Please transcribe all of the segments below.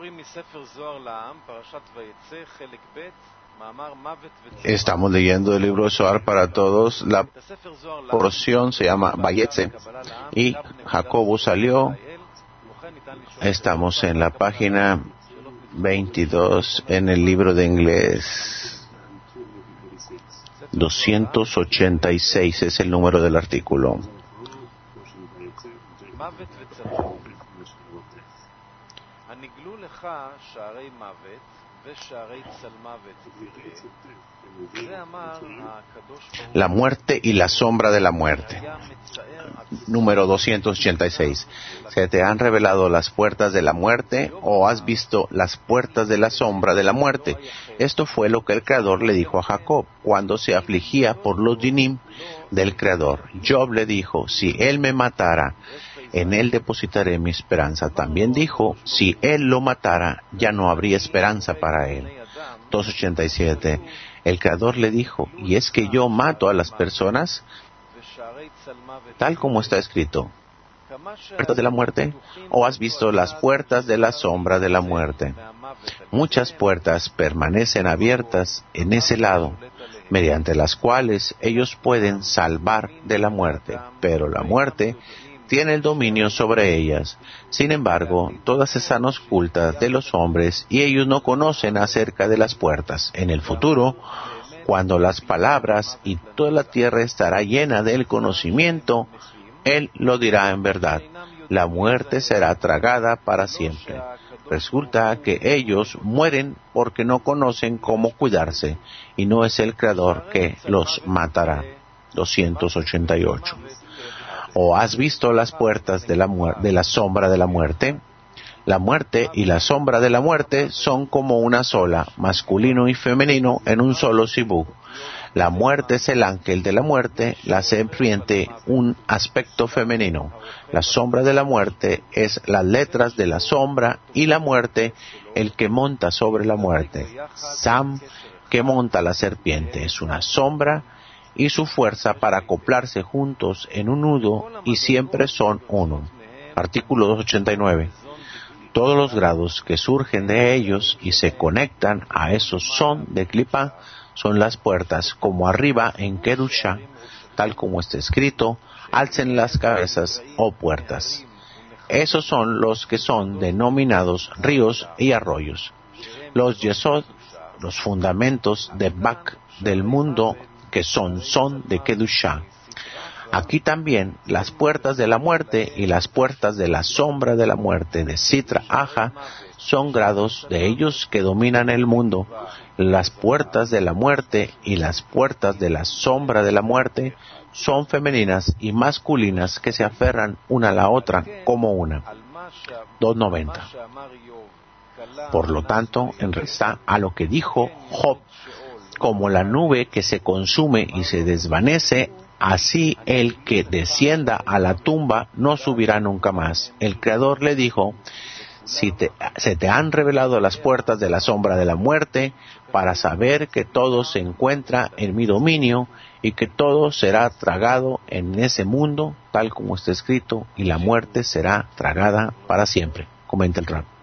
Estamos leyendo el libro Zohar para todos. La porción se llama Vayetze. Y Jacobo salió. Estamos en la página 22 en el libro de inglés. 286 es el número del artículo. La muerte y la sombra de la muerte. Número 286. ¿Se te han revelado las puertas de la muerte o has visto las puertas de la sombra de la muerte? Esto fue lo que el Creador le dijo a Jacob cuando se afligía por los dinim del Creador. Job le dijo, si él me matara, en él depositaré mi esperanza. También dijo, si él lo matara, ya no habría esperanza para él. 287. El Creador le dijo, ¿y es que yo mato a las personas? Tal como está escrito, ¿puertas de la muerte? ¿O has visto las puertas de la sombra de la muerte? Muchas puertas permanecen abiertas en ese lado, mediante las cuales ellos pueden salvar de la muerte, pero la muerte tiene el dominio sobre ellas. Sin embargo, todas están ocultas de los hombres y ellos no conocen acerca de las puertas. En el futuro, cuando las palabras y toda la tierra estará llena del conocimiento, Él lo dirá en verdad. La muerte será tragada para siempre. Resulta que ellos mueren porque no conocen cómo cuidarse, y no es el Creador que los matará. 288. ¿O has visto las puertas de la sombra de la muerte? La muerte y la sombra de la muerte son como una sola, masculino y femenino en un solo sibuk. La muerte es el ángel de la muerte, la serpiente un aspecto femenino. La sombra de la muerte es las letras de la sombra y la muerte el que monta sobre la muerte. Sam, que monta la serpiente, es una sombra y su fuerza para acoplarse juntos en un nudo y siempre son uno. Artículo 289. Todos los grados que surgen de ellos y se conectan a esos son de Klipa son las puertas, como arriba en Kedusha, tal como está escrito, alcen las cabezas o puertas. Esos son los que son denominados ríos y arroyos. Los Yesod, los fundamentos de Bak del mundo, que son de Kedusha. Aquí también las puertas de la muerte y las puertas de la sombra de la muerte de Sitra Aja son grados de ellos que dominan el mundo. Las puertas de la muerte y las puertas de la sombra de la muerte son femeninas y masculinas que se aferran una a la otra como una. 290. Por lo tanto, en respuesta a lo que dijo Job, como la nube que se consume y se desvanece, así el que descienda a la tumba no subirá nunca más. El Creador le dijo, se te han revelado las puertas de la sombra de la muerte para saber que todo se encuentra en mi dominio y que todo será tragado en ese mundo, tal como está escrito, y la muerte será tragada para siempre. Comenta el Rab.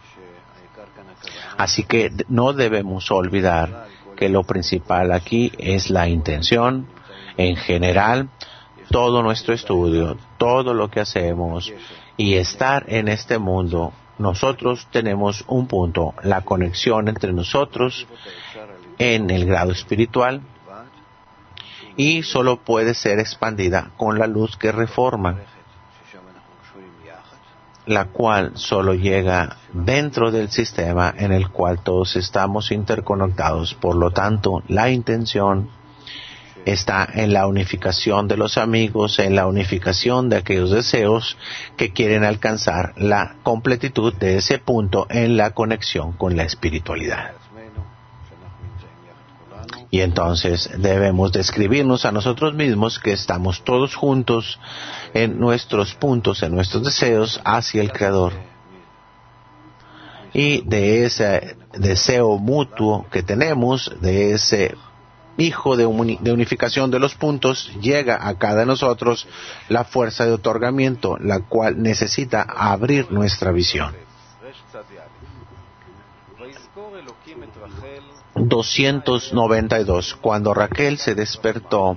Así que no debemos olvidar que lo principal aquí es la intención. En general, todo nuestro estudio, todo lo que hacemos y estar en este mundo, nosotros tenemos un punto, la conexión entre nosotros en el grado espiritual, y solo puede ser expandida con la luz que reforma, la cual solo llega dentro del sistema en el cual todos estamos interconectados. Por lo tanto, la intención está en la unificación de los amigos, en la unificación de aquellos deseos que quieren alcanzar la completitud de ese punto en la conexión con la espiritualidad. Y entonces debemos describirnos a nosotros mismos que estamos todos juntos en nuestros puntos, en nuestros deseos hacia el Creador. Y de ese deseo mutuo que tenemos, de ese hijo de unificación de los puntos, llega a cada de nosotros la fuerza de otorgamiento, la cual necesita abrir nuestra visión. 292. Cuando Raquel se despertó,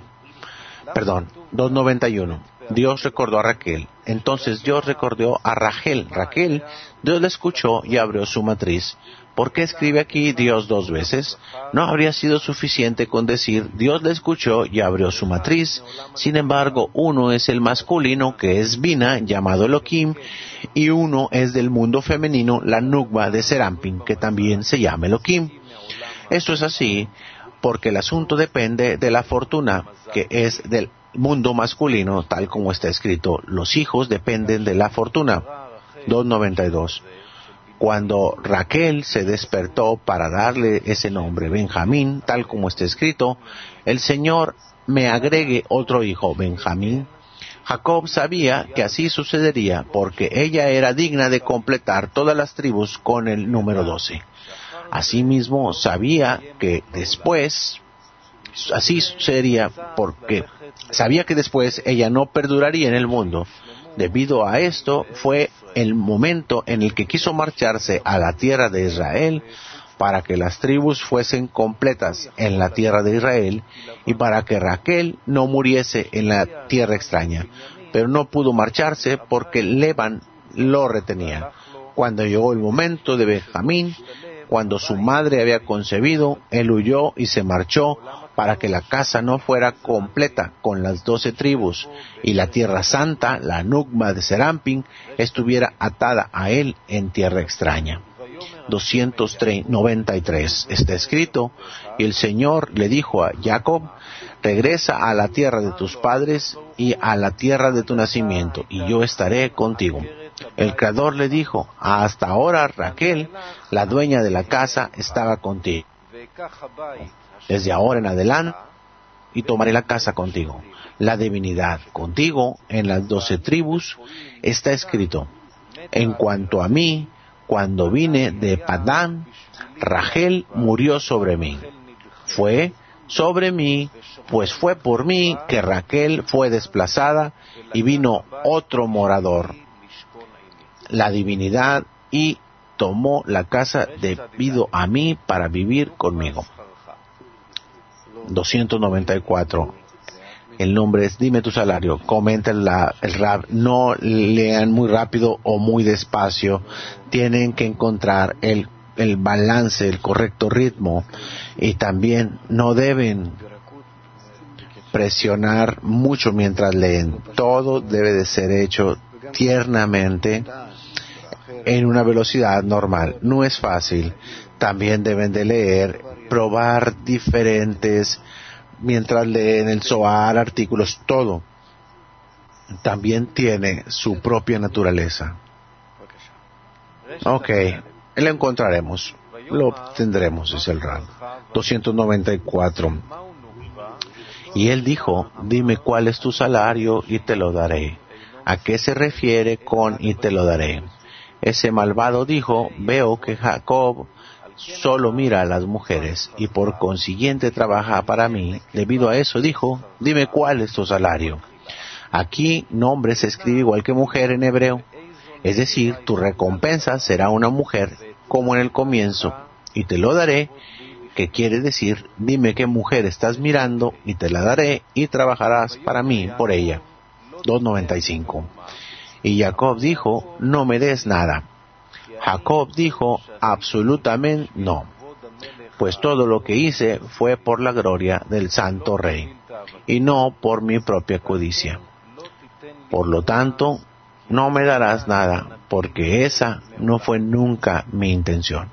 291. Dios recordó a Raquel. Entonces Dios recordó a Rachel. Raquel, Dios la escuchó y abrió su matriz. ¿Por qué escribe aquí Dios dos veces? No habría sido suficiente con decir Dios la escuchó y abrió su matriz. Sin embargo, uno es el masculino, que es Bina, llamado Elohim, y uno es del mundo femenino, la Nukba de Serampin, que también se llama Elohim. Esto es así porque el asunto depende de la fortuna, que es del mundo masculino, tal como está escrito. Los hijos dependen de la fortuna. 292. Cuando Raquel se despertó para darle ese nombre, Benjamín, tal como está escrito, el Señor me agregue otro hijo, Benjamín. Jacob sabía que así sucedería porque ella era digna de completar todas las tribus con el número 12. Asimismo, sabía que después, así sucedería porque sabía que después ella no perduraría en el mundo. Debido a esto, fue el momento en el que quiso marcharse a la tierra de Israel para que las tribus fuesen completas en la tierra de Israel y para que Raquel no muriese en la tierra extraña. Pero no pudo marcharse porque Leban lo retenía. Cuando llegó el momento de Benjamín, cuando su madre había concebido, él huyó y se marchó para que la casa no fuera completa con las 12 tribus y la tierra santa, la Nukba de Serampin, estuviera atada a él en tierra extraña. 293 está escrito, y el Señor le dijo a Jacob, regresa a la tierra de tus padres y a la tierra de tu nacimiento, y yo estaré contigo. El Creador le dijo, hasta ahora Raquel, la dueña de la casa, estaba contigo. Desde ahora en adelante, y tomaré la casa contigo. La divinidad contigo en las 12 tribus está escrito. En cuanto a mí, cuando vine de Padán, Rachel murió sobre mí. Fue sobre mí, pues fue por mí que Raquel fue desplazada y vino otro morador, la divinidad, y tomó la casa debido a mí para vivir conmigo. 294. El nombre es Dime tu salario. Comenta el Rab. No lean muy rápido o muy despacio. Tienen que encontrar el balance, el correcto ritmo. Y también no deben presionar mucho mientras leen. Todo debe de ser hecho tiernamente en una velocidad normal. No es fácil. También deben de leer, probar diferentes, mientras leen el Zohar, artículos, todo. También tiene su propia naturaleza. Ok, lo encontraremos, lo obtendremos, dice el Rab. 294. Y él dijo, dime cuál es tu salario y te lo daré. ¿A qué se refiere con y te lo daré? Ese malvado dijo, veo que Jacob solo mira a las mujeres y por consiguiente trabaja para mí. Debido a eso dijo, dime cuál es tu salario. Aquí nombre se escribe igual que mujer en hebreo, es decir, tu recompensa será una mujer como en el comienzo, y te lo daré, que quiere decir, dime qué mujer estás mirando y te la daré y trabajarás para mí por ella. 295. Y Jacob dijo, no me des nada. Jacob dijo, absolutamente no, pues todo lo que hice fue por la gloria del Santo Rey, y no por mi propia codicia. Por lo tanto, no me darás nada, porque esa no fue nunca mi intención.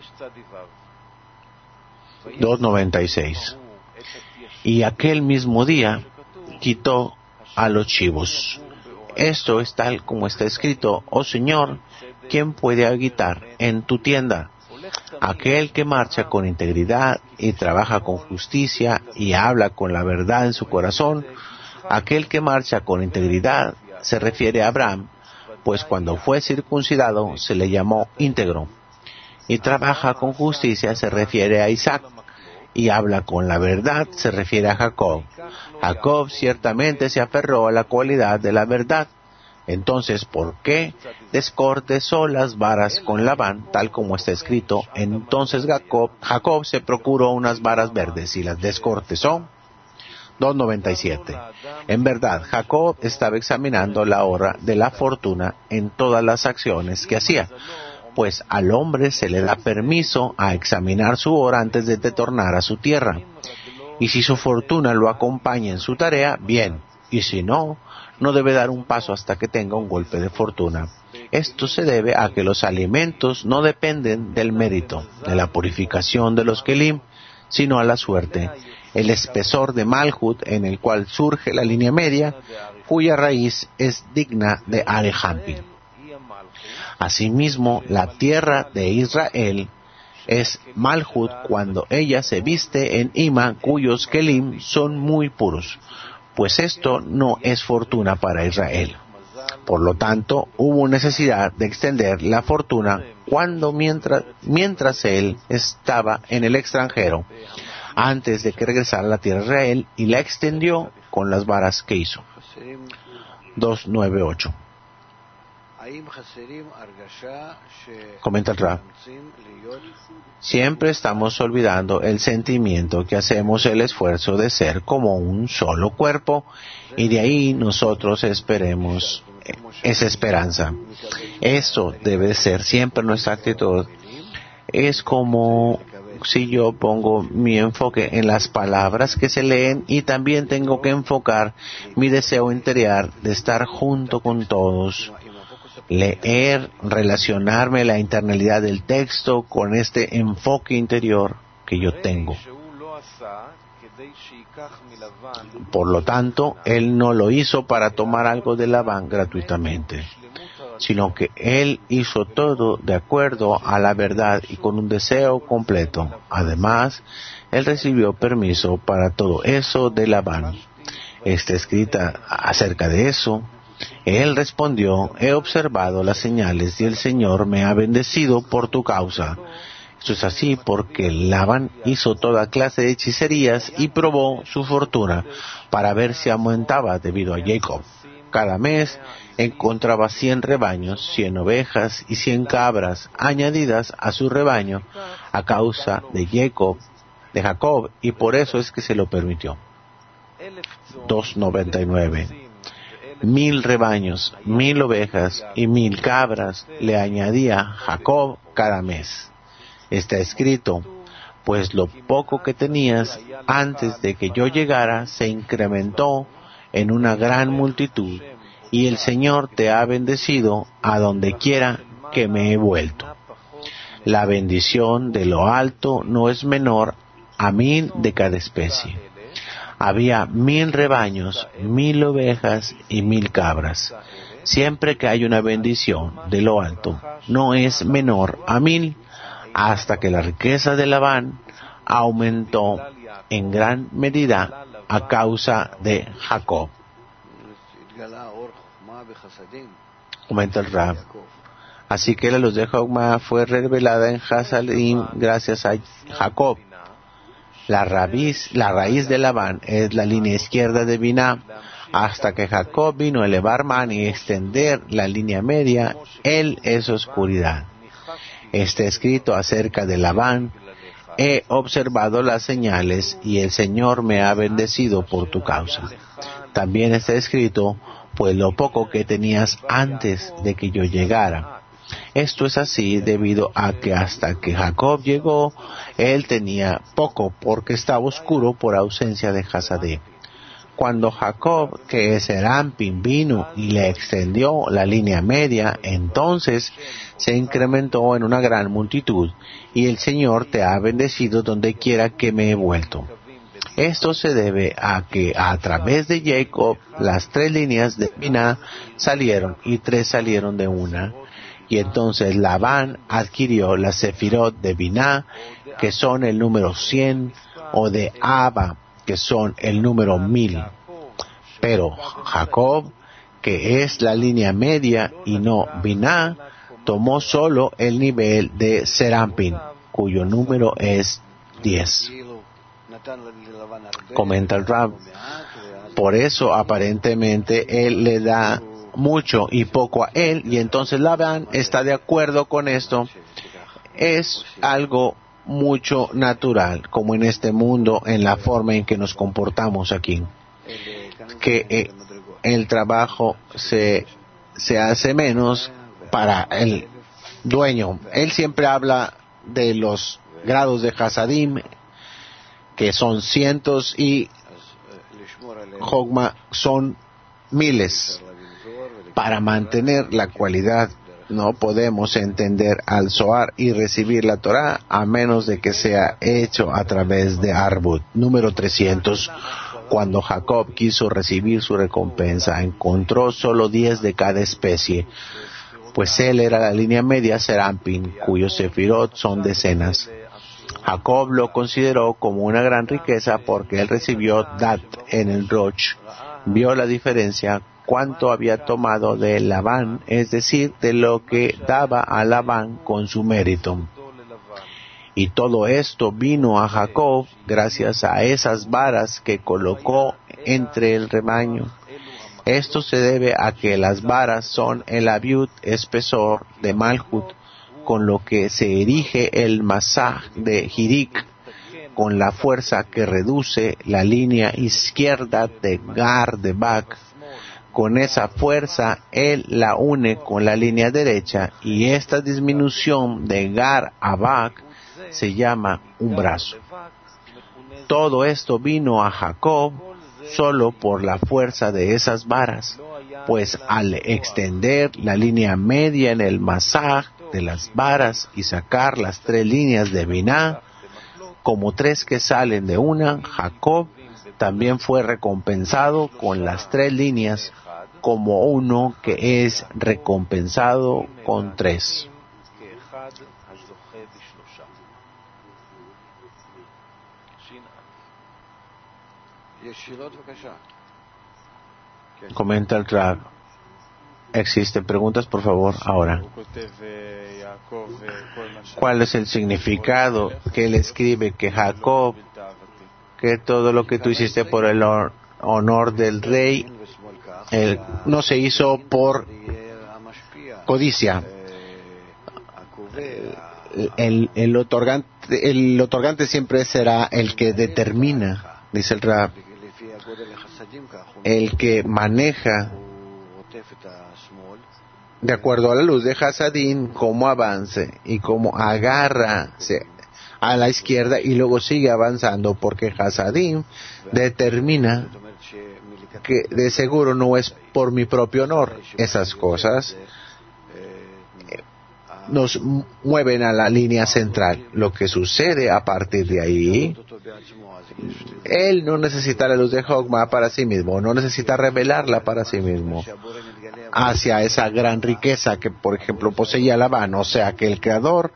296. Y aquel mismo día quitó a los chivos. Esto es tal como está escrito, oh Señor, ¿quién puede habitar en tu tienda? Aquel que marcha con integridad y trabaja con justicia y habla con la verdad en su corazón. Aquel que marcha con integridad se refiere a Abraham, pues cuando fue circuncidado se le llamó íntegro. Y trabaja con justicia se refiere a Isaac, y habla con la verdad se refiere a Jacob. Jacob ciertamente se aferró a la cualidad de la verdad, Entonces, ¿por qué descortezó las varas con Labán, tal como está escrito? Entonces Jacob se procuró unas varas verdes y las descortezó. 2.97. En verdad, Jacob estaba examinando la hora de la fortuna en todas las acciones que hacía, pues al hombre se le da permiso a examinar su hora antes de tornar a su tierra. Y si su fortuna lo acompaña en su tarea, bien, y si no, no debe dar un paso hasta que tenga un golpe de fortuna. Esto se debe a que los alimentos no dependen del mérito, de la purificación de los kelim, sino a la suerte, el espesor de Malhut en el cual surge la línea media, cuya raíz es digna de Arejampin. Asimismo, la tierra de Israel es Malhut cuando ella se viste en Ima, cuyos kelim son muy puros, pues esto no es fortuna para Israel. Por lo tanto, hubo necesidad de extender la fortuna mientras él estaba en el extranjero, antes de que regresara a la tierra de Israel, y la extendió con las varas que hizo. 2.98. Comenta el Rab. Siempre estamos olvidando el sentimiento que hacemos el esfuerzo de ser como un solo cuerpo, y de ahí nosotros esperemos esa esperanza. Eso debe ser siempre nuestra actitud. Es como si yo pongo mi enfoque en las palabras que se leen, y también tengo que enfocar mi deseo interior de estar junto con todos, leer, relacionarme la internalidad del texto con este enfoque interior que yo tengo. Por lo tanto, él no lo hizo para tomar algo de Labán gratuitamente, sino que él hizo todo de acuerdo a la verdad y con un deseo completo. Además, él recibió permiso para todo eso de Labán. Está escrita acerca de eso. Él respondió: he observado las señales y el Señor me ha bendecido por tu causa. Esto es así porque Labán hizo toda clase de hechicerías y probó su fortuna para ver si aumentaba debido a Jacob. Cada mes encontraba 100 rebaños, 100 ovejas y 100 cabras añadidas a su rebaño a causa de Jacob, y por eso es que se lo permitió. 2.99. 1,000 rebaños, 1,000 ovejas y 1,000 cabras le añadía Jacob cada mes. Está escrito: pues lo poco que tenías antes de que yo llegara se incrementó en una gran multitud, y el Señor te ha bendecido a donde quiera que me he vuelto. La bendición de lo alto no es menor a 1,000 de cada especie. Había 1,000 rebaños, 1,000 ovejas y 1,000 cabras. Siempre que hay una bendición de lo alto, no es menor a 1,000, hasta que la riqueza de Labán aumentó en gran medida a causa de Jacob. Comenta el Rab. Así que la luz de Jokma fue revelada en Hasadim gracias a Jacob. La raíz de Labán es la línea izquierda de Biná. Hasta que Jacob vino a elevar man y extender la línea media, él es oscuridad. Está escrito acerca de Labán: he observado las señales y el Señor me ha bendecido por tu causa. También está escrito: pues lo poco que tenías antes de que yo llegara. Esto es así debido a que hasta que Jacob llegó, él tenía poco porque estaba oscuro por ausencia de Hasadé. Cuando Jacob, que es Erampin, vino y le extendió la línea media, entonces se incrementó en una gran multitud, y el Señor te ha bendecido donde quiera que me he vuelto. Esto se debe a que a través de Jacob las 3 líneas de Biná salieron y 3 salieron de una, y entonces Labán adquirió la Sefirot de Biná, que son el número 100, o de Abba, que son el número 1,000. Pero Jacob, que es la línea media y no Biná, tomó solo el nivel de Serampin, cuyo número es 10. Comenta el Rab. Por eso aparentemente él le da mucho y poco a él, y entonces Labán está de acuerdo con esto. Es algo mucho natural, como en este mundo, en la forma en que nos comportamos aquí, que el trabajo se hace menos para el dueño. Él siempre habla de los grados de Hasadim, que son cientos, y Jogma son miles. Para mantener la cualidad no podemos entender al Zohar y recibir la Torah a menos de que sea hecho a través de Arbut. Número 300. Cuando Jacob quiso recibir su recompensa, encontró solo 10 de cada especie, pues él era la línea media Serampin, cuyos sefirot son decenas. Jacob lo consideró como una gran riqueza porque él recibió Dat en el Roch. Vio la diferencia cuánto había tomado de Labán, es decir, de lo que daba a Labán con su mérito. Y todo esto vino a Jacob gracias a esas varas que colocó entre el rebaño. Esto se debe a que las varas son el abiut espesor de Malhut, con lo que se erige el masaj de Hirik, con la fuerza que reduce la línea izquierda de Gar de Bak. Con esa fuerza él la une con la línea derecha, y esta disminución de Gar a Bak se llama un brazo. Todo esto vino a Jacob solo por la fuerza de esas varas, pues al extender la línea media en el masaj de las varas y sacar las 3 líneas de Binah, como 3 que salen de una, Jacob también fue recompensado con las 3 líneas, como uno que es recompensado con 3. Comenta el Rab. ¿Existen preguntas, por favor, ahora? ¿Cuál es el significado que él escribe que Jacob, que todo lo que tú hiciste por el honor del rey, no se hizo por codicia? El otorgante siempre será el que determina, dice el Rab, el que maneja de acuerdo a la luz de Hasadim cómo avance y cómo agarra a la izquierda y luego sigue avanzando, porque Hasadim determina que de seguro no es por mi propio honor. Esas cosas nos mueven a la línea central. Lo que sucede a partir de ahí, él no necesita la luz de Jogma para sí mismo, no necesita revelarla para sí mismo hacia esa gran riqueza que, por ejemplo, poseía Labán. O sea que el Creador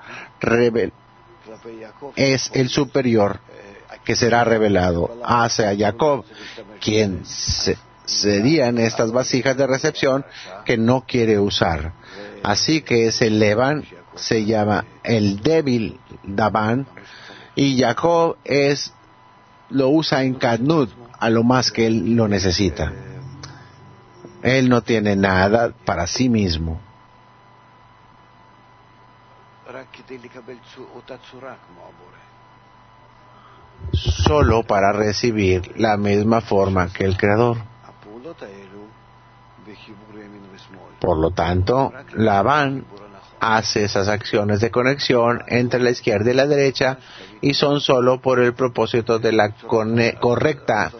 es el superior que será revelado hacia Jacob, quien cedía en estas vasijas de recepción que no quiere usar. Así que ese Labán se llama el débil Labán, y Jacob lo usa en Kadnut a lo más que él lo necesita. Él no tiene nada para sí mismo. Solo para recibir la misma forma que el Creador. Por lo tanto, Labán hace esas acciones de conexión entre la izquierda y la derecha, y son solo por el propósito de la correcta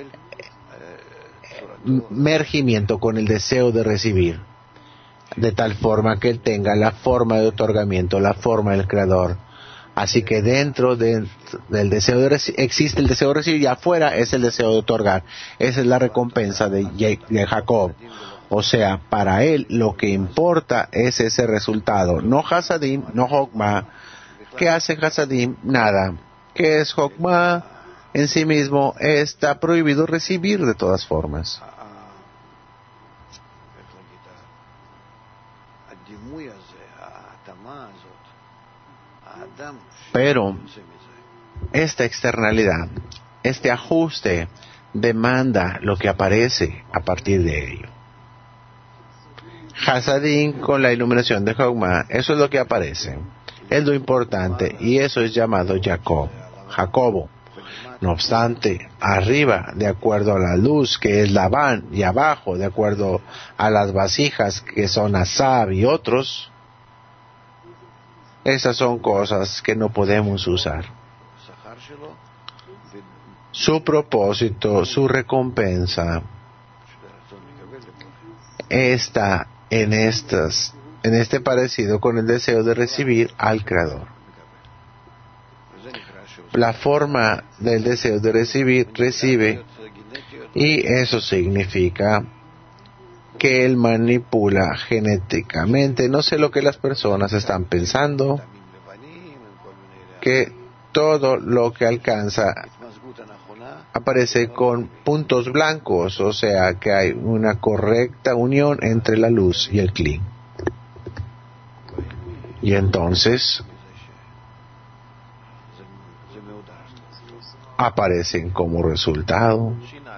mergimiento con el deseo de recibir, de tal forma que él tenga la forma de otorgamiento, la forma del Creador. Así que dentro del deseo de existe el deseo de recibir, y afuera es el deseo de otorgar. Esa es la recompensa de Jacob. O sea, para él lo que importa es ese resultado, no Hasadim, no Jogma. ¿Qué hace Hasadim? Nada. ¿Qué es Jogma? En sí mismo está prohibido recibir de todas formas. Pero esta externalidad, este ajuste, demanda lo que aparece a partir de ello. Hasadim con la iluminación de Jogma, eso es lo que aparece. Es lo importante, y eso es llamado Jacobo. No obstante, arriba, de acuerdo a la luz, que es Labán, y abajo, de acuerdo a las vasijas, que son Asab y otros, esas son cosas que no podemos usar. Su propósito, su recompensa, está en este parecido con el deseo de recibir al Creador. La forma del deseo de recibir, recibe, y eso significa que él manipula genéticamente. No sé lo que las personas están pensando, que todo lo que alcanza aparece con puntos blancos, o sea que hay una correcta unión entre la luz y el Kli. Y entonces aparecen como resultado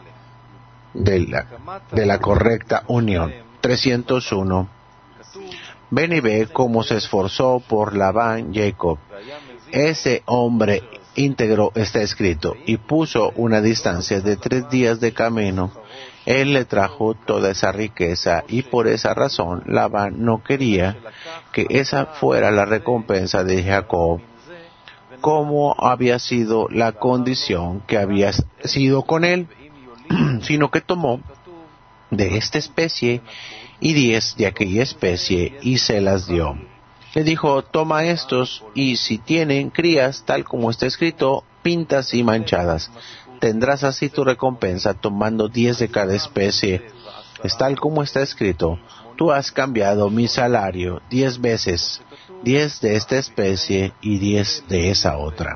de la correcta unión. 301. Ven y ve cómo se esforzó por Labán Jacob. Ese hombre íntegro, está escrito, y puso una distancia de 3 días de camino. Él le trajo toda esa riqueza, y por esa razón Labán no quería que esa fuera la recompensa de Jacob, como había sido la condición que había sido con él, sino que tomó de esta especie y 10 de aquella especie y se las dio. Le dijo, toma estos, y si tienen crías, tal como está escrito, pintas y manchadas, tendrás así tu recompensa tomando 10 de cada especie. Es tal como está escrito, tú has cambiado mi salario 10 veces, 10 de esta especie y 10 de esa otra.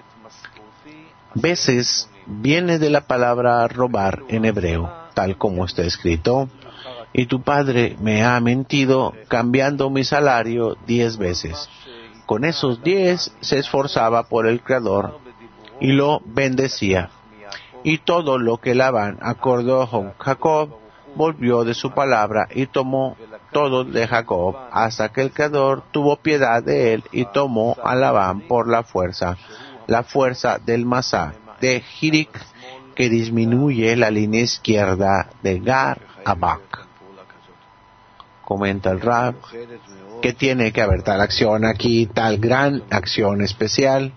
Veces viene de la palabra robar en hebreo, tal como está escrito, y tu padre me ha mentido cambiando mi salario 10 veces. Con esos 10 se esforzaba por el Creador y lo bendecía. Y todo lo que Labán acordó con Jacob volvió de su palabra y tomó todo de Jacob hasta que el Creador tuvo piedad de él y tomó a Labán por la fuerza del Masá de Hirik, que disminuye la línea izquierda de Gar a Bak. Comenta el Rab que tiene que haber tal acción aquí, tal gran acción especial,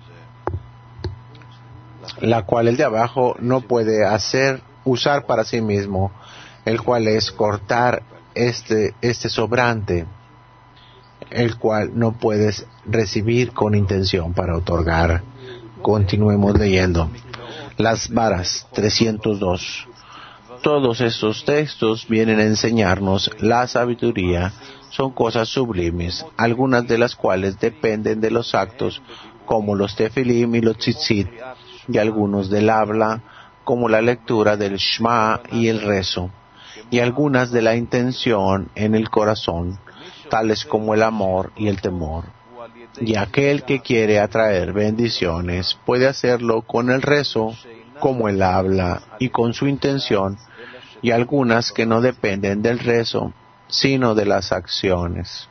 la cual el de abajo no puede usar para sí mismo, el cual es cortar este sobrante, el cual no puedes recibir con intención para otorgar. Continuemos leyendo. Las varas, 302. Todos estos textos vienen a enseñarnos la sabiduría. Son cosas sublimes, algunas de las cuales dependen de los actos, como los tefilim y los tzitzit, y algunos del habla, como la lectura del Shema y el rezo, y algunas de la intención en el corazón, tales como el amor y el temor. Y aquel que quiere atraer bendiciones puede hacerlo con el rezo, como el habla, y con su intención, y algunas que no dependen del rezo, sino de las acciones.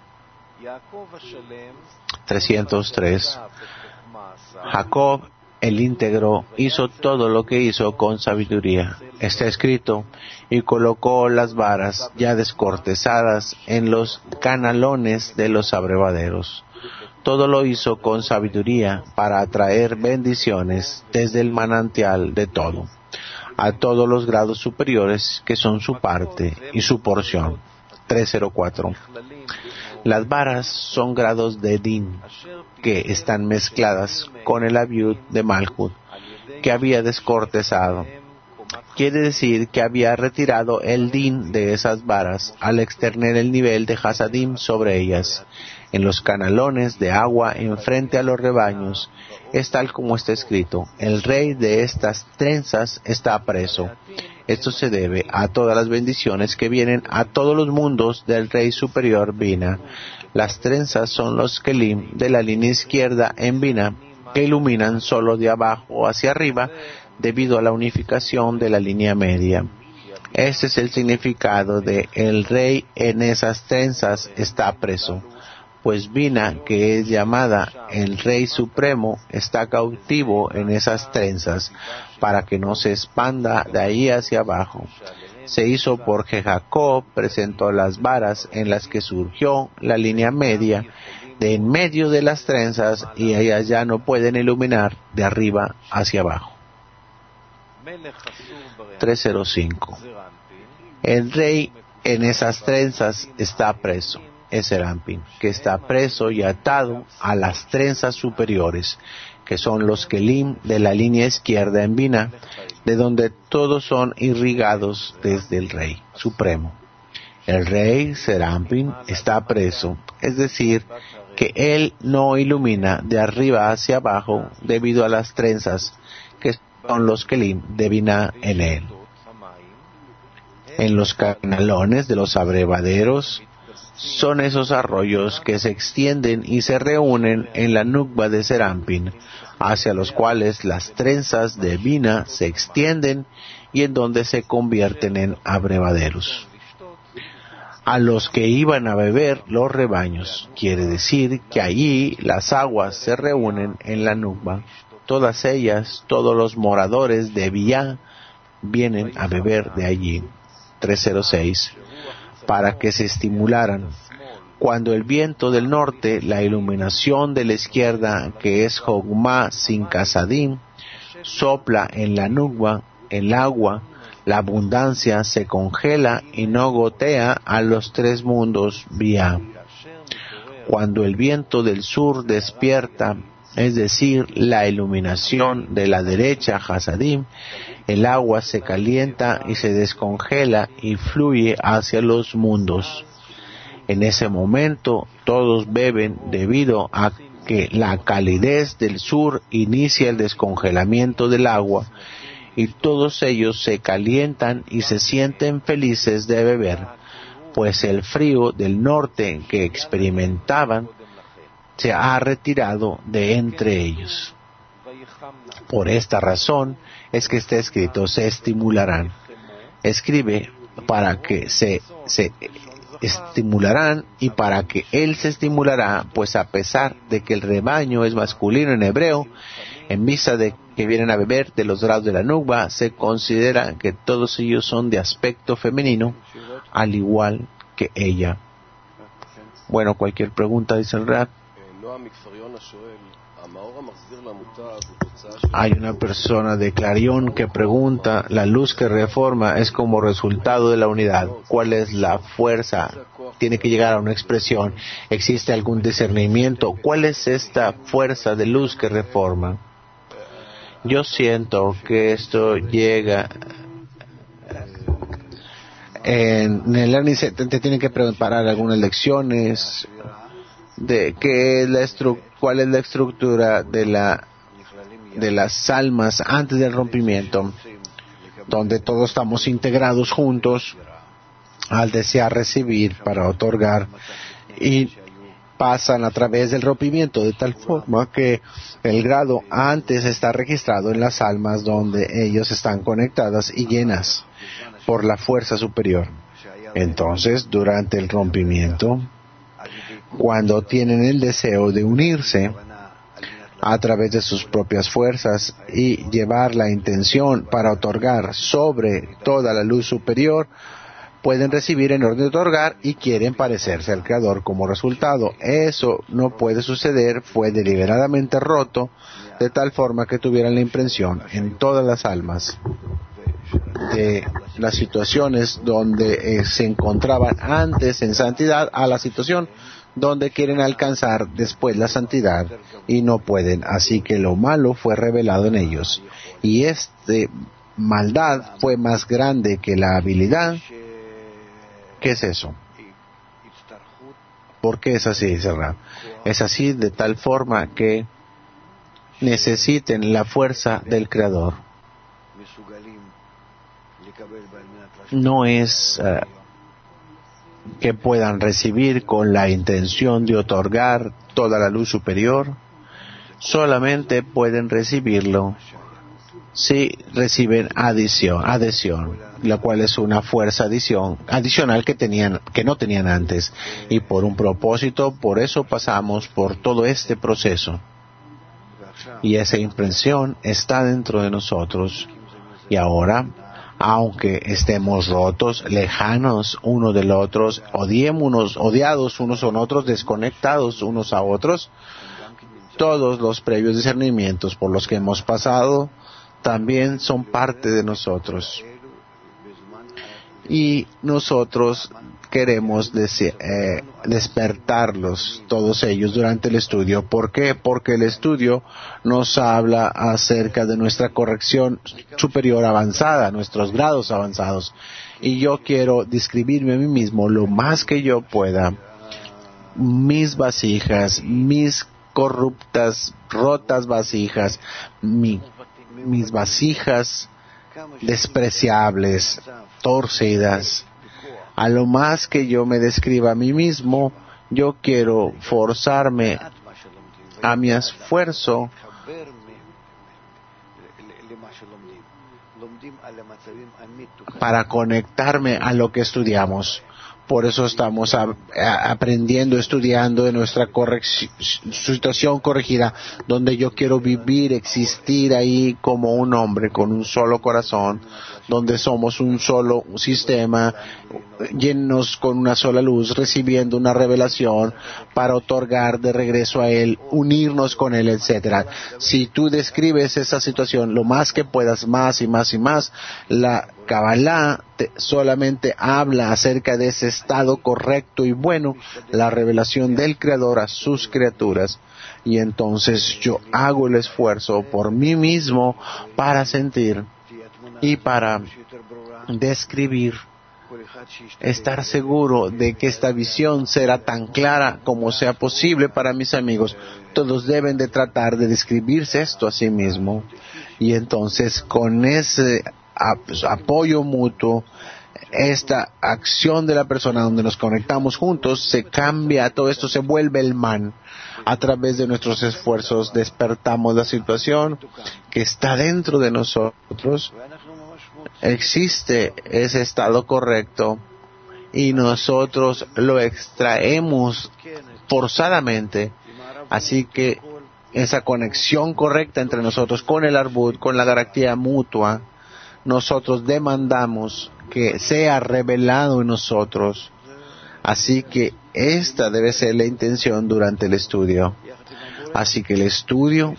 303. Jacob, el íntegro, hizo todo lo que hizo con sabiduría. Está escrito, y colocó las varas ya descortezadas en los canalones de los abrevaderos. Todo lo hizo con sabiduría para atraer bendiciones desde el manantial de todo, a todos los grados superiores que son su parte y su porción. 304. Las varas son grados de din que están mezcladas con el abiud de Malhut que había descortezado. Quiere decir que había retirado el din de esas varas al externar el nivel de Hasadim sobre ellas. En los canalones de agua enfrente a los rebaños es tal como está escrito, el rey de estas trenzas está preso. Esto se debe a todas las bendiciones que vienen a todos los mundos del rey superior Bina. Las trenzas son los kelim de la línea izquierda en Bina, que iluminan solo de abajo hacia arriba debido a la unificación de la línea media. Este es el significado de el rey en esas trenzas está preso, pues Bina, que es llamada el Rey Supremo, está cautivo en esas trenzas para que no se expanda de ahí hacia abajo. Se hizo porque Jacob presentó las varas en las que surgió la línea media de en medio de las trenzas y ellas ya no pueden iluminar de arriba hacia abajo. 305. El rey en esas trenzas está preso. Es Serampín, que está preso y atado a las trenzas superiores, que son los Kelim de la línea izquierda en Bina, de donde todos son irrigados desde el Rey Supremo. El Rey Serampín está preso, es decir, que él no ilumina de arriba hacia abajo debido a las trenzas, que son los Kelim de Bina en él. En los canalones de los abrevaderos, son esos arroyos que se extienden y se reúnen en la nukba de Serampín, hacia los cuales las trenzas de Bina se extienden y en donde se convierten en abrevaderos. A los que iban a beber los rebaños, quiere decir que allí las aguas se reúnen en la nukba. Todas ellas, todos los moradores de Biyá vienen a beber de allí. 306. Para que se estimularan. Cuando el viento del norte, la iluminación de la izquierda, que es Jogma sin Kasadim, sopla en la nukba, el agua, la abundancia se congela y no gotea a los tres mundos Bia. Cuando el viento del sur despierta, es decir, la iluminación de la derecha Hasadim, el agua se calienta y se descongela y fluye hacia los mundos. En ese momento todos beben debido a que la calidez del sur inicia el descongelamiento del agua y todos ellos se calientan y se sienten felices de beber, pues el frío del norte que experimentaban se ha retirado de entre ellos. Por esta razón es que está escrito, se estimularán. Escribe para que se estimularán y para que él se estimulará, pues a pesar de que el rebaño es masculino en hebreo, en vista de que vienen a beber de los grados de la nukba, se considera que todos ellos son de aspecto femenino, al igual que ella. Bueno, cualquier pregunta, dice el Rab. Hay una persona de Clarión que pregunta, la luz que reforma es como resultado de la unidad. ¿Cuál es la fuerza? Tiene que llegar a una expresión. ¿Existe algún discernimiento? ¿Cuál es esta fuerza de luz que reforma? Yo siento que esto llega en el año 70. Tienen que preparar algunas lecciones de cuál es la estructura de las almas antes del rompimiento, donde todos estamos integrados juntos al desear recibir para otorgar, y pasan a través del rompimiento de tal forma que el grado antes está registrado en las almas donde ellos están conectadas y llenas por la fuerza superior. Entonces, durante el rompimiento, cuando tienen el deseo de unirse a través de sus propias fuerzas y llevar la intención para otorgar sobre toda la luz superior, pueden recibir en orden de otorgar y quieren parecerse al Creador como resultado. Eso no puede suceder, fue deliberadamente roto de tal forma que tuvieran la impresión en todas las almas de las situaciones donde se encontraban antes en santidad a la situación donde quieren alcanzar después la santidad y no pueden, así que lo malo fue revelado en ellos y maldad fue más grande que la habilidad. ¿Qué es eso? ¿Por qué es así, Serra? Es así de tal forma que necesiten la fuerza del Creador. No es que puedan recibir con la intención de otorgar toda la luz superior, solamente pueden recibirlo sí reciben adhesión, la cual es una fuerza adicional que no tenían antes, y por un propósito, por eso pasamos por todo este proceso, y esa impresión está dentro de nosotros, y ahora, aunque estemos rotos, lejanos unos del otro, odiados unos con otros, desconectados unos a otros, todos los previos discernimientos por los que hemos pasado también son parte de nosotros. Y nosotros queremos despertarlos, todos ellos, durante el estudio. ¿Por qué? Porque el estudio nos habla acerca de nuestra corrección superior avanzada, nuestros grados avanzados. Y yo quiero describirme a mí mismo lo más que yo pueda. Mis vasijas, mis corruptas, rotas vasijas, mis vasijas despreciables, torcidas. A lo más que yo me describa a mí mismo, yo quiero forzarme a mi esfuerzo para conectarme a lo que estudiamos. Por eso estamos aprendiendo, estudiando de nuestra situación corregida, donde yo quiero vivir, existir ahí como un hombre con un solo corazón, donde somos un solo sistema, llenos con una sola luz, recibiendo una revelación para otorgar de regreso a Él, unirnos con Él, etcétera. Si tú describes esa situación lo más que puedas, más y más y más, la Kabbalah solamente habla acerca de ese estado correcto y bueno, la revelación del Creador a sus criaturas. Y entonces yo hago el esfuerzo por mí mismo para sentir y para describir, estar seguro de que esta visión será tan clara como sea posible para mis amigos. Todos deben de tratar de describirse esto a sí mismo. Y entonces con ese apoyo mutuo, esta acción de la persona donde nos conectamos juntos, se cambia, todo esto se vuelve el man. A través de nuestros esfuerzos despertamos la situación que está dentro de nosotros. Existe ese estado correcto y nosotros lo extraemos forzadamente. Así que esa conexión correcta entre nosotros con el Arbut, con la garantía mutua, nosotros demandamos que sea revelado en nosotros. Así que esta debe ser la intención durante el estudio. Así que el estudio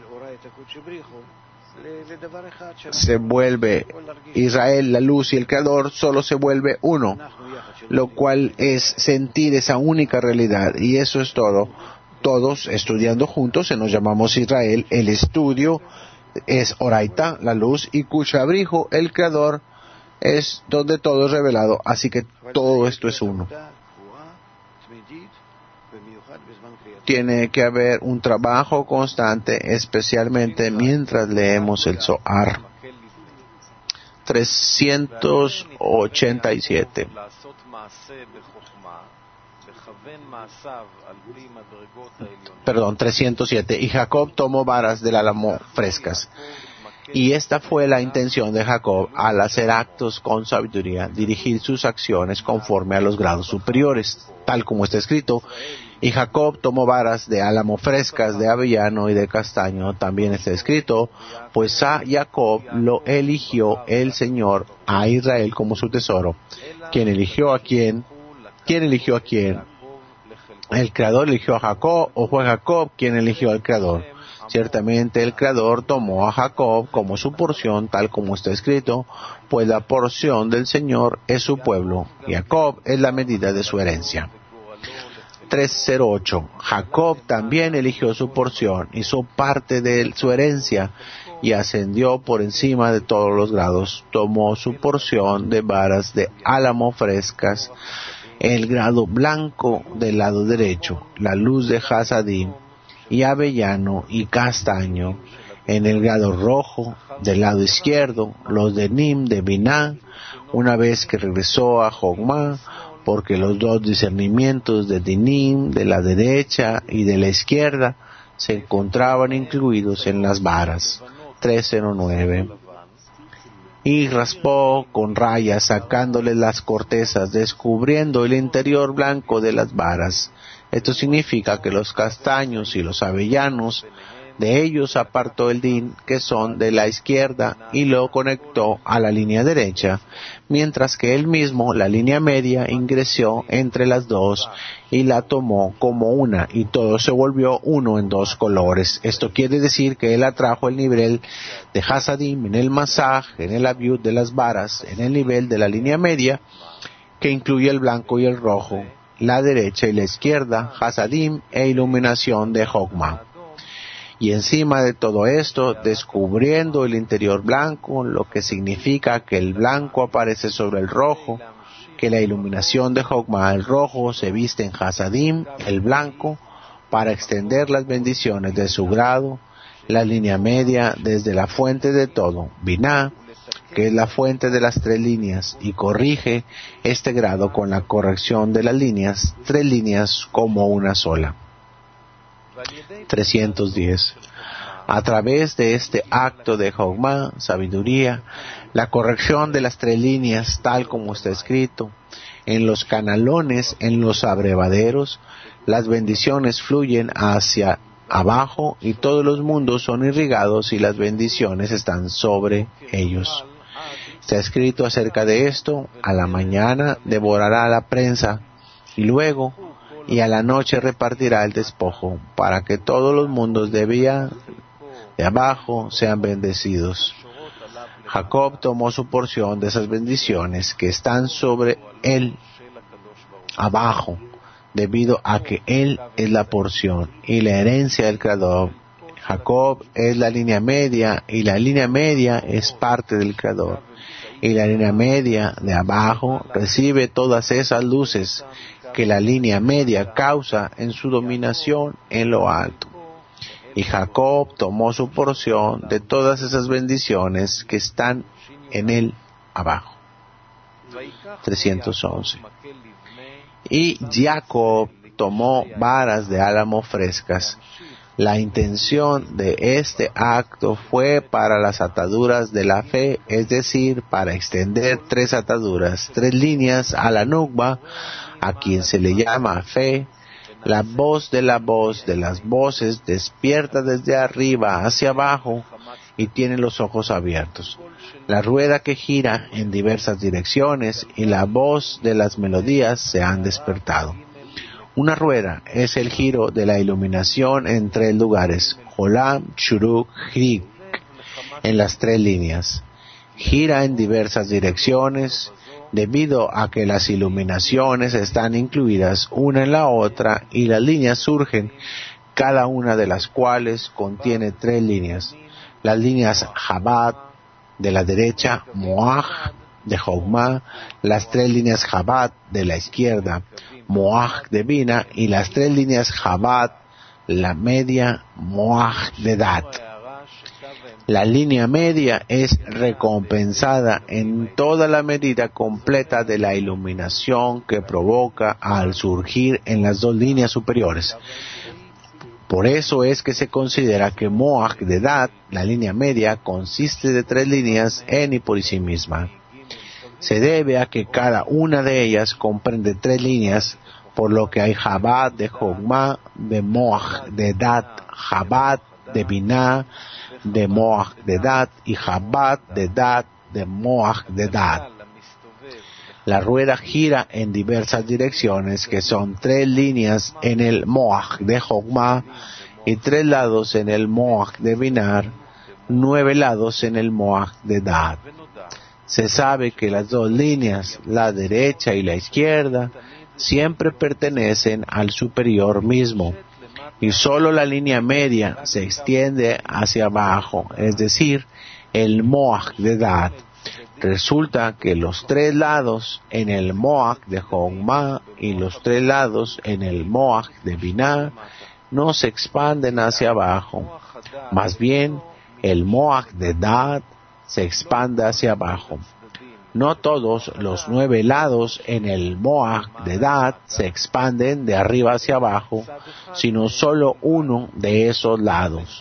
se vuelve Israel, la luz y el Creador, solo se vuelve uno, lo cual es sentir esa única realidad, y eso es todo. Todos estudiando juntos se nos llamamos Israel. El estudio es Oraita, la luz, y Kushabrijo, el Creador, es donde todo es revelado. Así que todo esto es uno. Tiene que haber un trabajo constante, especialmente mientras leemos el Zohar. 387. Perdón, 307. Y Jacob tomó varas del álamo frescas. Y esta fue la intención de Jacob al hacer actos con sabiduría, dirigir sus acciones conforme a los grados superiores, tal como está escrito. Y Jacob tomó varas de álamo frescas, de avellano y de castaño, también está escrito, pues a Jacob lo eligió el Señor a Israel como su tesoro. ¿Quién eligió a quién? ¿Quién eligió a quién? ¿El Creador eligió a Jacob o fue Jacob quien eligió al Creador? Ciertamente el Creador tomó a Jacob como su porción, tal como está escrito, pues la porción del Señor es su pueblo, y Jacob es la medida de su herencia. 308. Jacob también eligió su porción, hizo parte de su herencia, y ascendió por encima de todos los grados. Tomó su porción de varas de álamo frescas, el grado blanco del lado derecho, la luz de Hasadim, y avellano y castaño, en el grado rojo del lado izquierdo, los de Nim de Binah, una vez que regresó a Jogma, porque los dos discernimientos de Dinim, de la derecha y de la izquierda, se encontraban incluidos en las varas. 309. Y raspó con rayas, sacándole las cortezas, descubriendo el interior blanco de las varas. Esto significa que los castaños y los avellanos, de ellos apartó el din, que son de la izquierda, y lo conectó a la línea derecha, mientras que él mismo, la línea media, ingresó entre las dos y la tomó como una, y todo se volvió uno en dos colores. Esto quiere decir que él atrajo el nivel de Hasadim en el Masaj, en el Abiud de las varas, en el nivel de la línea media, que incluye el blanco y el rojo, la derecha y la izquierda, Hasadim e iluminación de Jokma. Y encima de todo esto, descubriendo el interior blanco, lo que significa que el blanco aparece sobre el rojo, que la iluminación de Jokma, el rojo, se viste en Hasadim, el blanco, para extender las bendiciones de su grado, la línea media desde la fuente de todo, Binah, que es la fuente de las tres líneas, y corrige este grado con la corrección de las líneas, tres líneas como una sola. 310. A través de este acto de Jokma, sabiduría, la corrección de las tres líneas, tal como está escrito, en los canalones, en los abrevaderos, las bendiciones fluyen hacia abajo y todos los mundos son irrigados y las bendiciones están sobre ellos. Está escrito acerca de esto: a la mañana devorará la prensa y luego y a la noche repartirá el despojo, para que todos los mundos de abajo sean bendecidos. Jacob tomó su porción de esas bendiciones que están sobre él abajo, debido a que él es la porción y la herencia del Creador. Jacob es la línea media y la línea media es parte del Creador. Y la línea media de abajo recibe todas esas luces que la línea media causa en su dominación en lo alto. Y Jacob tomó su porción de todas esas bendiciones que están en él abajo. 311. Y Jacob tomó varas de álamo frescas. La intención de este acto fue para las ataduras de la fe, es decir, para extender tres ataduras, tres líneas a la nukba, a quien se le llama fe. La voz de las voces despierta desde arriba hacia abajo y tiene los ojos abiertos. La rueda que gira en diversas direcciones y la voz de las melodías se han despertado. Una rueda es el giro de la iluminación en tres lugares, Olam, Shuruk, Hrik, en las tres líneas. Gira en diversas direcciones debido a que las iluminaciones están incluidas una en la otra y las líneas surgen, cada una de las cuales contiene tres líneas. Las líneas Chabad de la derecha, Moaj de Jokma, las tres líneas Chabad de la izquierda, Moaj de Bina, y las tres líneas Chabad, la media, Moaj de Dat. La línea media es recompensada en toda la medida completa de la iluminación que provoca al surgir en las dos líneas superiores. Por eso es que se considera que Moaj de Dat, la línea media, consiste de tres líneas en y por sí misma. Se debe a que cada una de ellas comprende tres líneas, por lo que hay Chabad de Jokma, de Moaj de Dat, Chabad de Binah, de Moaj de Dat y Chabad de Dat, de Moaj de Dat. La rueda gira en diversas direcciones, que son tres líneas en el Moaj de Jokma y tres lados en el Moaj de Binah, 9 lados en el Moaj de Dat. Se sabe que las dos líneas, la derecha y la izquierda, siempre pertenecen al superior mismo, y solo la línea media se extiende hacia abajo, es decir, el Moaj de Dat. Resulta que los tres lados en el Moaj de Jokma y los tres lados en el Moaj de Binah no se expanden hacia abajo, más bien el Moaj de Dat se expande hacia abajo. No todos los 9 lados en el Moaj de Dat se expanden de arriba hacia abajo, sino solo uno de esos lados.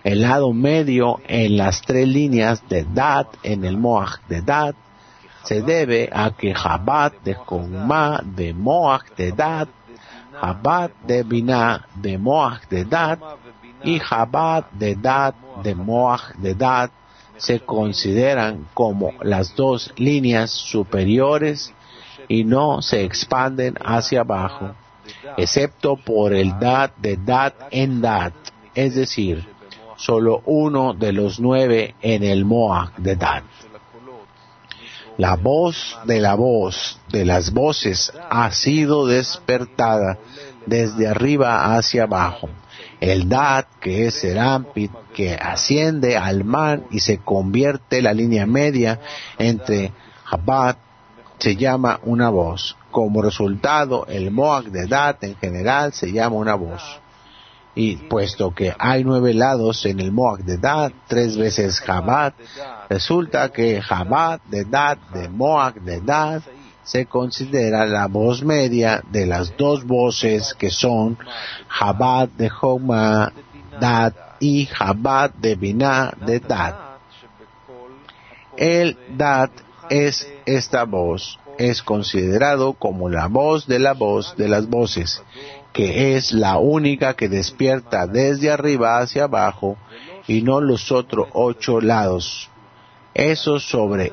El lado medio en las tres líneas de Dat en el Moaj de Dat se debe a que Chabad de Chogma de Moaj de Dat, Chabad de Binah de Moaj de Dat y Chabad de Dat de Moaj de Dat se consideran como las dos líneas superiores y no se expanden hacia abajo, excepto por el Dat de Dat en Dat, es decir, solo uno de los 9 en el Moaj de Dat. La voz de las voces ha sido despertada desde arriba hacia abajo. El Dat, que es Serampit, que asciende al Man y se convierte en la línea media entre Chabad, se llama una voz. Como resultado, el Moaj de Dat en general se llama una voz. Y puesto que hay 9 lados en el Moaj de Dat, 3 veces Chabad, resulta que Chabad de Dat de Moaj de Dat se considera la voz media de las dos voces que son Chabad de Chogma Dat y Chabad de Binah de Dat. El Dat es esta voz, es considerado como la voz de las voces, que es la única que despierta desde arriba hacia abajo y no los otros 8 lados. Es sobre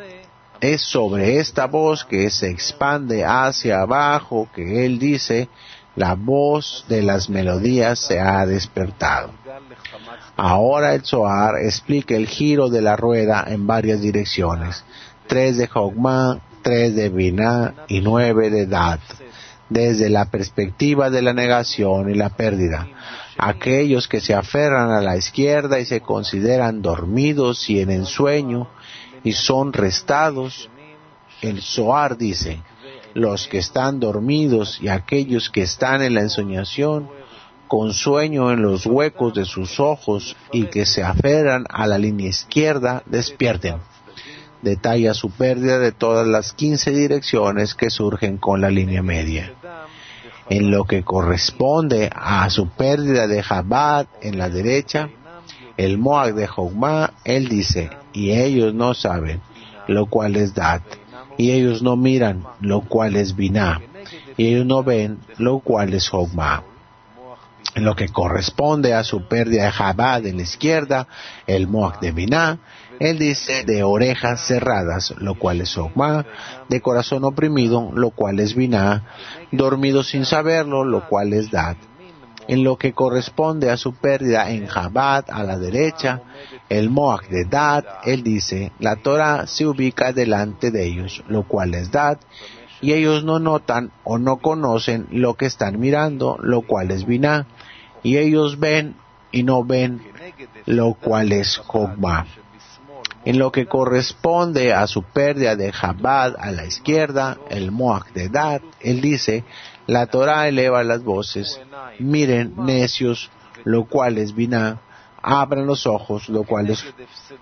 esta voz que se expande hacia abajo que él dice, la voz de las melodías se ha despertado. Ahora el Zohar explica el giro de la rueda en varias direcciones, 3 de Chogma, 3 de Binah y 9 de Dat, desde la perspectiva de la negación y la pérdida. Aquellos que se aferran a la izquierda y se consideran dormidos y en ensueño y son restados, el Zohar dice, los que están dormidos y aquellos que están en la ensoñación, con sueño en los huecos de sus ojos y que se aferran a la línea izquierda, despierten. Detalla su pérdida de todas las 15 direcciones que surgen con la línea media. En lo que corresponde a su pérdida de Chabad en la derecha, el Moaj de Chogma, él dice, y ellos no saben, lo cual es Dat, y ellos no miran, lo cual es Binah, y ellos no ven, lo cual es Chogma. En lo que corresponde a su pérdida de Chabad en la izquierda, el Moaj de Binah, él dice de orejas cerradas, lo cual es Chogma, de corazón oprimido, lo cual es Binah, dormido sin saberlo, lo cual es Dat. En lo que corresponde a su pérdida en Chabad a la derecha, el Moaj de Dat, él dice, la Torah se ubica delante de ellos, lo cual es Dat, y ellos no notan o no conocen lo que están mirando, lo cual es Binah, y ellos ven y no ven, lo cual es Chogma. En lo que corresponde a su pérdida de Chabad a la izquierda, el Moaj de Dat, él dice, la Torah eleva las voces, miren necios, lo cual es Binah, abran los ojos, lo cual es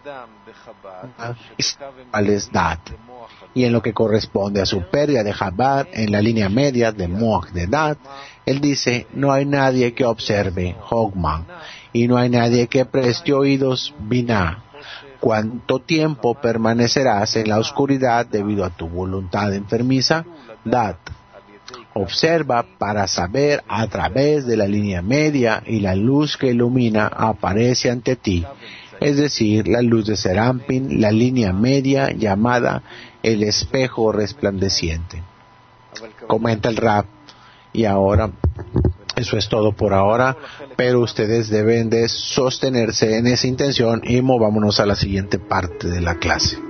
Dat. Y en lo que corresponde a su pérdida de Chabad en la línea media de Moaj de Dat, él dice, no hay nadie que observe, Chogma, y no hay nadie que preste oídos, Binah. ¿Cuánto tiempo permanecerás en la oscuridad debido a tu voluntad enfermiza? Dat. Observa para saber a través de la línea media y la luz que ilumina aparece ante ti, es decir, la luz de Serampin, la línea media llamada el espejo resplandeciente. Comenta el Rab, y ahora, eso es todo por ahora, pero ustedes deben de sostenerse en esa intención y movámonos a la siguiente parte de la clase.